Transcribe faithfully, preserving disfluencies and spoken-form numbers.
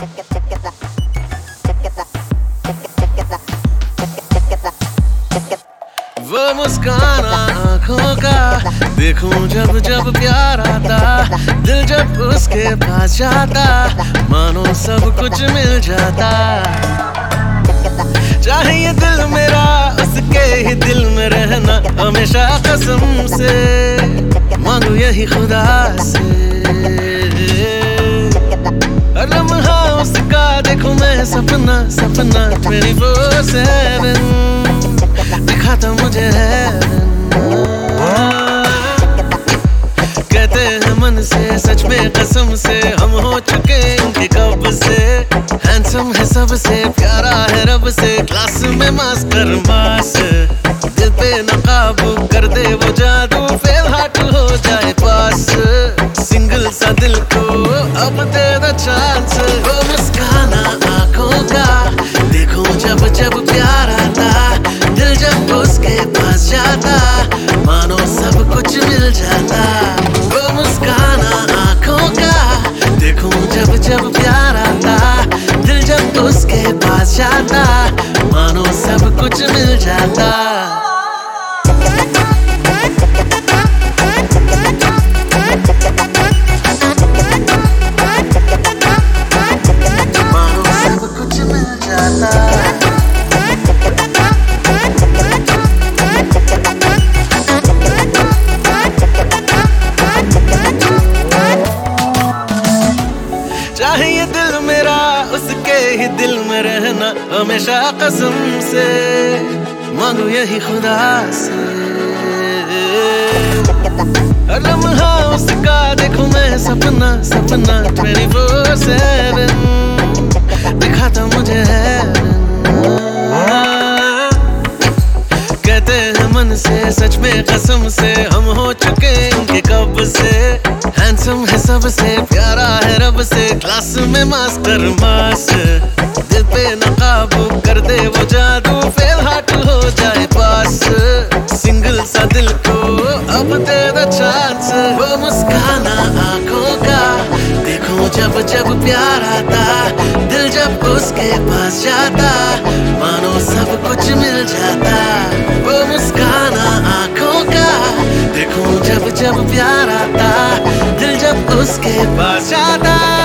वो मुस्कान आँखों का देखूं जब जब प्यार आता, दिल जब उसके पास जाता, मानो सब कुछ मिल जाता। चाहे ये दिल मेरा उसके ही दिल में रहना, हमेशा कसम से मांगू यही खुदा से। हर लम्हा उसका देखूं मैं सपना सपना ट्वेंटी फोर सेवन दिखाता मुझे हैरन। कहते हैं मन से सच में कसम से हम हो चुके इनके कब से। हैंडसम है सबसे प्यारा है रब से, क्लास में मास्टर मास, दिल पे न काबू कर दे वो जादू, फेल हार्ट हो जाए पास। सिंगल सा दिल को अब दे दो चांस। वो मुस्काना आंखों का देखो जब जब प्यार आता, दिल जब उसके पास जाता, मानो सब कुछ मिल जाता। वो मुस्काना आंखों का देखो जब जब प्यार आता, दिल जब उसके पास जाता, मानो सब कुछ मिल जाता। मानो सब कुछ मिल जाता। चाहे ये दिल मेरा उसके ही दिल में रहना, हमेशा कसम से मांगू यही खुदा से। हर लम्हा उसका देखूं मैं सपना सपना ट्वेंटी फोर सेवन दिखाता मुझे हैरन। कहते हैं मन से सच में कसम से हम हो चुके इनके कब से। हैंडसम है सबसे प्यारा है रब से, क्लास में मास्टर मास, दिल पे न काबू कर दे वो जादू, फेल हार्ट हो जाए पास। सिंगल सा दिल को अब दे दो चांस। वो मुस्काना आंखों का देखो जब जब प्यार आता, दिल जब उसके पास जाता, मानो सब कुछ मिल जाता। वो मुस्काना आंखों का देखो जब जब प्यार आता, दिल जब उसके पास जाता।